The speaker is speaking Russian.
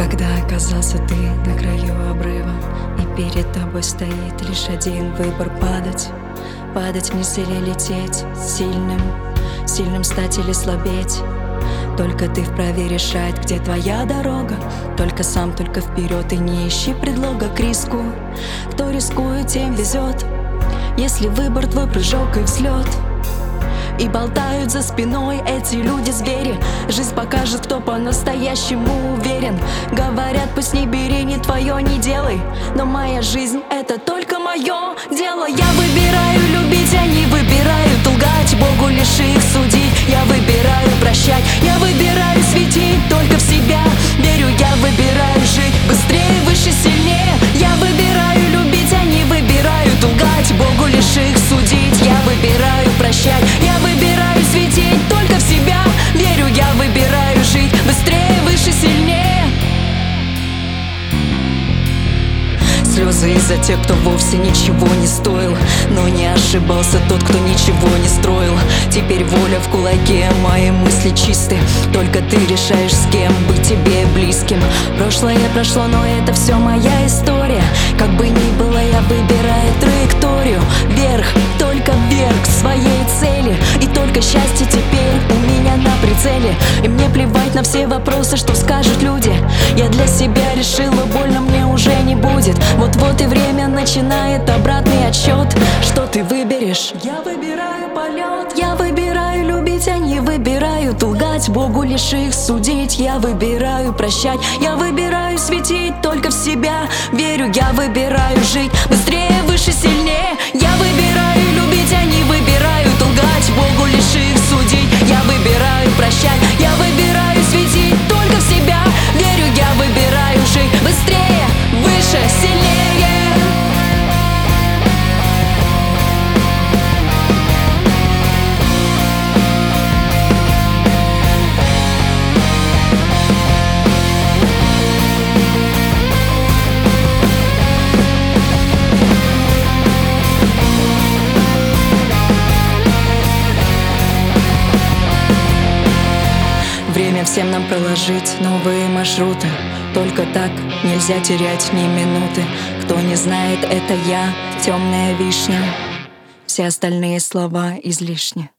Когда оказался ты на краю обрыва, и перед тобой стоит лишь один выбор: падать. Падать вниз или лететь, сильным стать или слабеть. Только ты вправе решать, где твоя дорога. Только сам, только вперед, и не ищи предлога к риску. Кто рискует, тем везет, если выбор твой прыжок и взлет. И болтают за спиной эти люди-звери. Жизнь покажет, кто по-настоящему уверен. Говорят, пусть не бери, не твое, не делай. Но моя жизнь — это только мое дело. Я выбираю любить, а не выбираю лгать. Богу лишь их судить. Я выбираю прощать, я выбираю светить только в себя. Верю, я выбираю жить быстрее, выше, сильнее. Я выбираю любить, а не выбираю лгать. Богу лишь их судить. Я выбираю прощать, я выбираю светить только в себя. Верю, я выбираю жить быстрее, выше, сильнее. Слезы из-за тех, кто вовсе ничего не стоил. Но не ошибался тот, кто ничего не строил. Теперь воля в кулаке, мои мысли чисты. Только ты решаешь, с кем быть тебе близким. Прошлое прошло, но это все моя история. Как бы ни было, я выбираю траекторию. Вверх, только вверх, к своей цели. И только счастье теперь у меня на прицеле. И мне плевать на все вопросы, что скажут люди. Я для себя решила, больно мне уже не будет. Вот-вот и время начинает обратный отсчет. Что ты выберешь? Я выбираю полет. Я выбираю любить, а не выбираю лгать. Богу лишь их судить. Я выбираю прощать, я выбираю светить только в себя. Верю, я выбираю жить быстрее, выше, сильнее. Я выбираю любить, а не выбираю лгать. Богу лишь их судить. Я выбираю прощать, я выбираю светить только в себя. Верю, я выбираю жить быстрее, выше, сильнее. Время всем нам проложить новые маршруты. Только так нельзя терять ни минуты. Кто не знает, это я, темная вишня. Все остальные слова излишни.